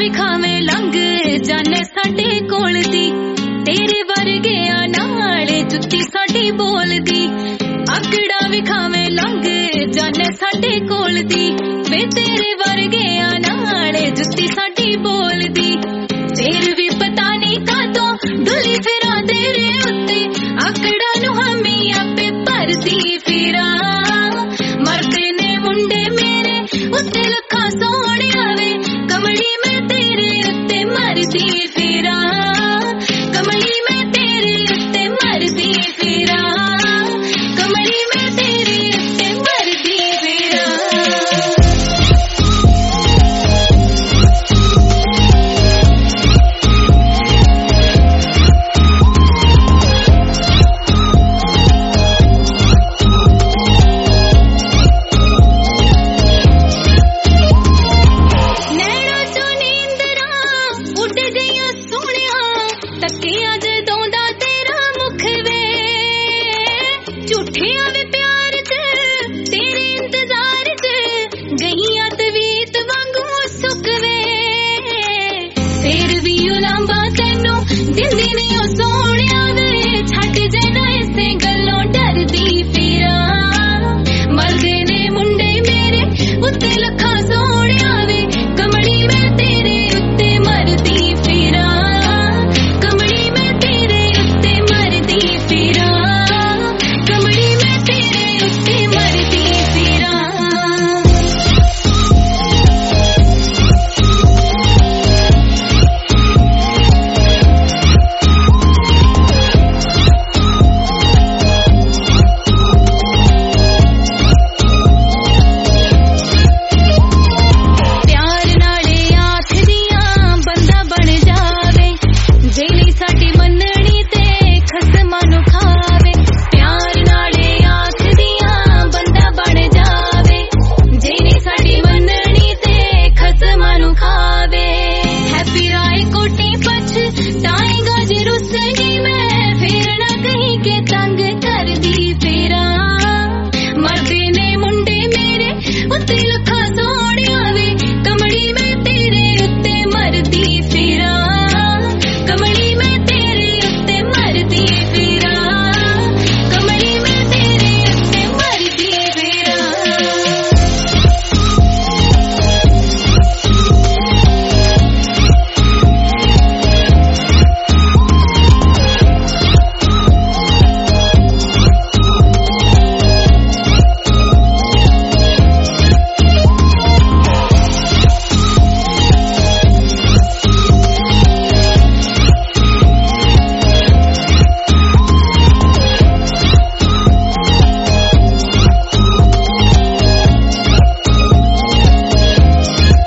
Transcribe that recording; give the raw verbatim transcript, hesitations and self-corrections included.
विखावे लंघ जाने साडे कोल दी तेरे वर्गिया नाल जुत्ती साडी बोलदी आकड़ा विखावे लंघ जाने साडे कोल दी वे तेरे वर्गिया नाल जुत्ती साडी बोलदी फिर भी पता नहीं कातों डुली फिरा तेरे उत्ते आकड़ा नू हमी आपे भरदी फिरा मरदे ने मुंडे मेरे उत्ते लखा सोहणे आवे कमली मैं तेरे उत्ते मरदी फिरा कमली मैं तेरे उत्ते मरदी फिरा कमली मैं तेरे उत्ते मरदी फिरा दिल दी नहीं